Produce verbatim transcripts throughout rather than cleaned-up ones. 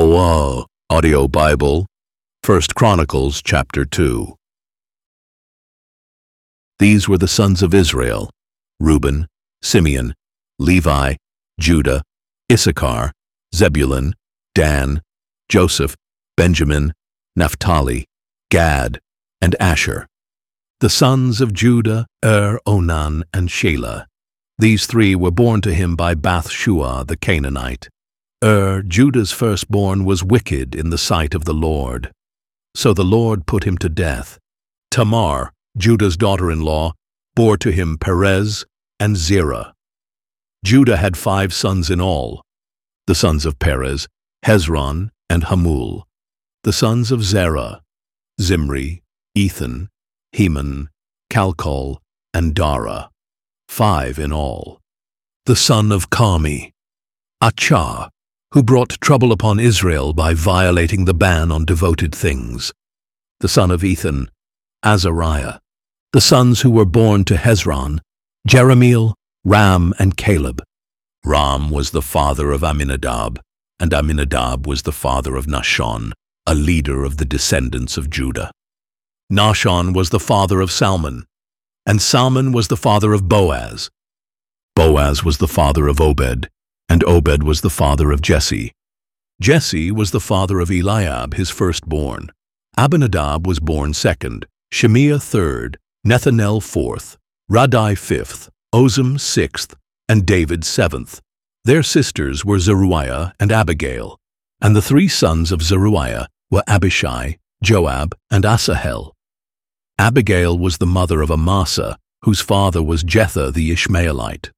Whoa, Audio Bible, First Chronicles chapter two. These were the sons of Israel: Reuben, Simeon, Levi, Judah, Issachar, Zebulun, Dan, Joseph, Benjamin, Naphtali, Gad, and Asher. The sons of Judah: Er, Onan, and Shelah. These three were born to him by Bathshua the Canaanite. Er, Judah's firstborn, was wicked in the sight of the Lord. So the Lord put him to death. Tamar, Judah's daughter-in-law, bore to him Perez and Zerah. Judah had five sons in all. The sons of Perez: Hezron and Hamul. The sons of Zerah: Zimri, Ethan, Heman, Calcol, and Dara. Five in all. The son of Carmi: Achah, who brought trouble upon Israel by violating the ban on devoted things. The son of Ethan: Azariah. The sons who were born to Hezron: Jerahmeel, Ram, and Caleb. Ram was the father of Amminadab, and Amminadab was the father of Nahshon, a leader of the descendants of Judah. Nahshon was the father of Salmon, and Salmon was the father of Boaz. Boaz was the father of Obed, and Obed was the father of Jesse. Jesse was the father of Eliab, his firstborn. Abinadab was born second, Shemiah third, Nethanel fourth, Radai fifth, Ozem sixth, and David seventh. Their sisters were Zeruiah and Abigail, and the three sons of Zeruiah were Abishai, Joab, and Asahel. Abigail was the mother of Amasa, whose father was Jether the Ishmaelite.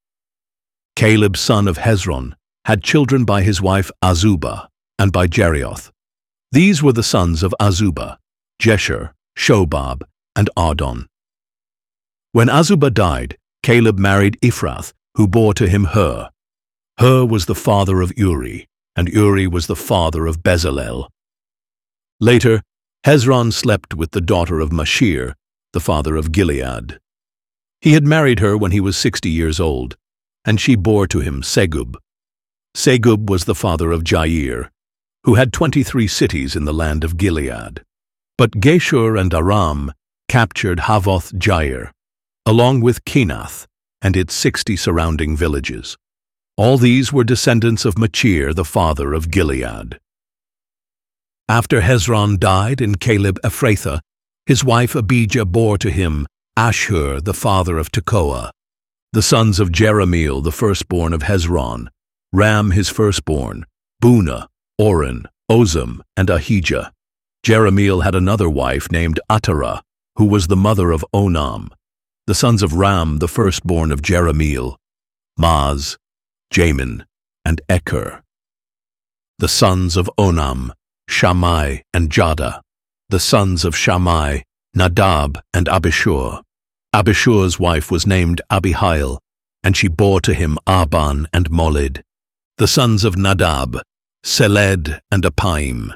Caleb, son of Hezron, had children by his wife Azubah and by Jerioth. These were the sons of Azubah: Jesher, Shobab, and Ardon. When Azubah died, Caleb married Ephrath, who bore to him Hur. Hur was the father of Uri, and Uri was the father of Bezalel. Later, Hezron slept with the daughter of Mashir, the father of Gilead. He had married her when he was sixty years old, and she bore to him Segub. Segub was the father of Jair, who had twenty-three cities in the land of Gilead. But Geshur and Aram captured Havoth Jair, along with Kenath and its sixty surrounding villages. All these were descendants of Machir, the father of Gilead. After Hezron died in Caleb Ephrathah, his wife Abijah bore to him Ashur, the father of Tekoa. The sons of Jerahmeel, the firstborn of Hezron: Ram his firstborn, Bunah, Oren, Ozem, and Ahijah. Jerahmeel had another wife named Atara, who was the mother of Onam. The sons of Ram, the firstborn of Jerahmeel: Maz, Jamin, and Eker. The sons of Onam: Shammai and Jada. The sons of Shammai: Nadab and Abishur. Abishur's wife was named Abihail, and she bore to him Aban and Molid. The sons of Nadab: Seled and Apaim.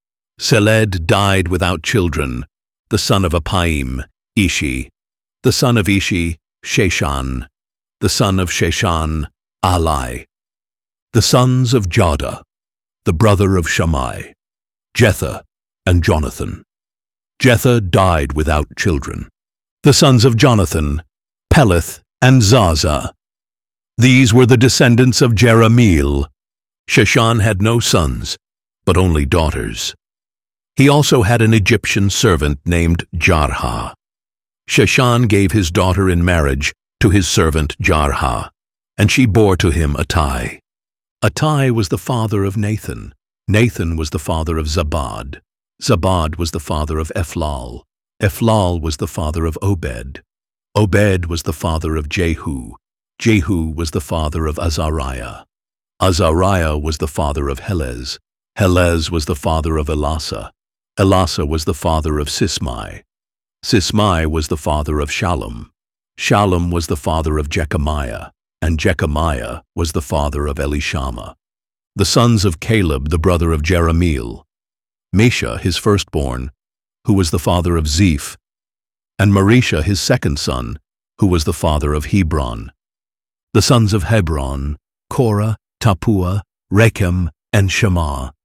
Seled died without children. The son of Apaim: Ishi. The son of Ishi: Sheshan. The son of Sheshan: Alai. The sons of Jada, the brother of Shammai: Jether and Jonathan. Jether died without children. The sons of Jonathan: Peleth and Zaza. These were the descendants of Jerahmeel. Sheshan had no sons, but only daughters. He also had an Egyptian servant named Jarha. Sheshan gave his daughter in marriage to his servant Jarha, and she bore to him Attai. Attai was the father of Nathan. Nathan was the father of Zabad. Zabad was the father of Ephlal. Ephlal was the father of Obed. Obed was the father of Jehu. Jehu was the father of Azariah. Azariah was the father of Helez. Helez was the father of Elasa. Elasa was the father of Sismai. Sismai was the father of Shallum. Shallum was the father of Jechamiah, and Jechamiah was the father of Elishama. The sons of Caleb, the brother of Jerahmeel: Mesha his firstborn, who was the father of Zeph, and Marisha his second son, who was the father of Hebron. The sons of Hebron: Korah, Tapua, Rechem, and Shema.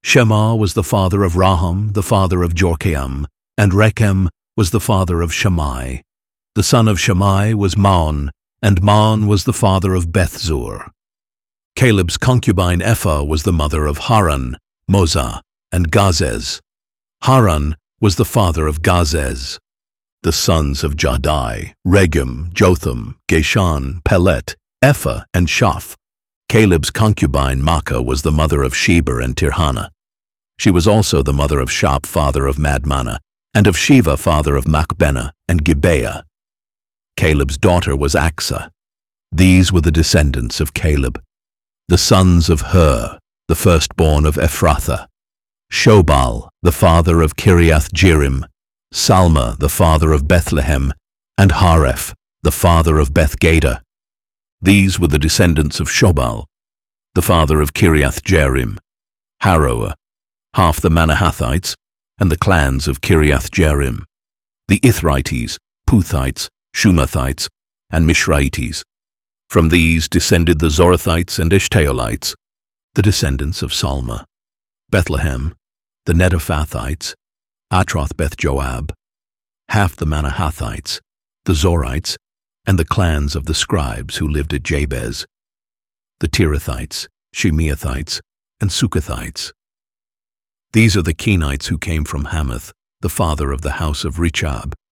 Shema was the father of Raham, the father of Jorkeam, and Rechem was the father of Shammai. The son of Shammai was Maon, and Maon was the father of Bethzur. Caleb's concubine Ephah was the mother of Haran, Moza, and Gazez. Haran was the father of Gazez. The sons of Jadai, Regem, Jotham, Geshan, Pelet, Ephah, and Shaph. Caleb's concubine Maachah was the mother of Sheber and Tirhana. She was also the mother of Shaph, father of Madmannah, and of Shiva, father of Machbenah and Gibeah. Caleb's daughter was Achsah. These were the descendants of Caleb. The sons of Hur, the firstborn of Ephrathah. Shobal, the father of Kiriath Jearim, Salma, the father of Bethlehem, and Hareph, the father of Bethgader. These were the descendants of Shobal, the father of Kiriath Jearim, Haroah, half the Manahathites, and the clans of Kiriath Jearim, the Ithrites, Puthites, Shumathites, and Mishraites. From these descended the Zorathites and Eshtaolites, the descendants of Salma. Bethlehem, the Netophathites, Atroth Beth Joab, half the Manahathites, the Zorites, and the clans of the scribes who lived at Jabez, the Tirathites, Shemeathites, and Sukathites. These are the Kenites who came from Hamath, the father of the house of Rechab,